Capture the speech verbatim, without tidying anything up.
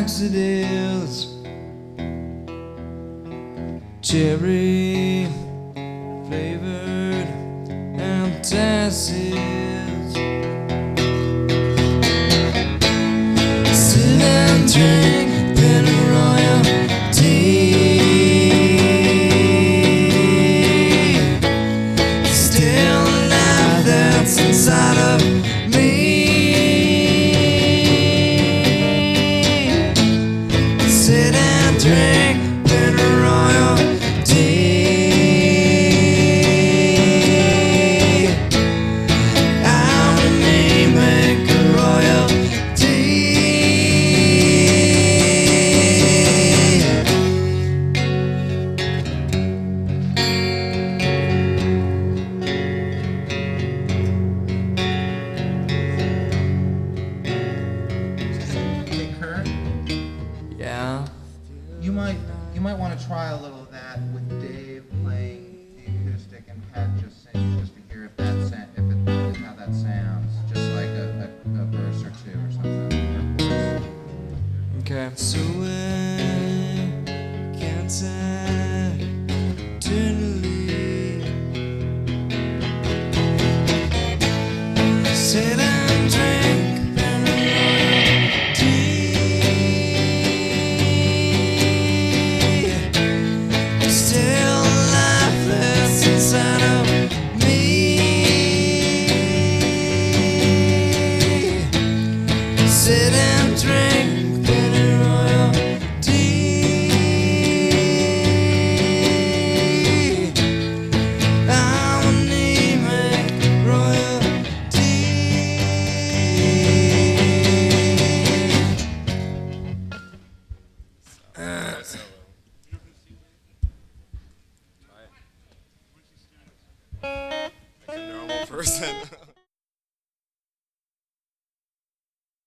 laxatives, cherry flavored antacids. Sit and drink bitter royal tea. Still life that's inside of me. Sit and drink bitter royal tea. I'm an anemic royal Hey Kurt, Yeah. you might you might want to try a little of that with Dave playing the acoustic and Pat just singing, just to hear if that sa- if it how that sounds, just like a, a, a verse or two or something. Or chorus. Okay. So when can't I eternally sit and drink bitter royal tea? Still lifeless inside of me. Sit and drink bitter royal tea. I'm anemic royal Like a normal person.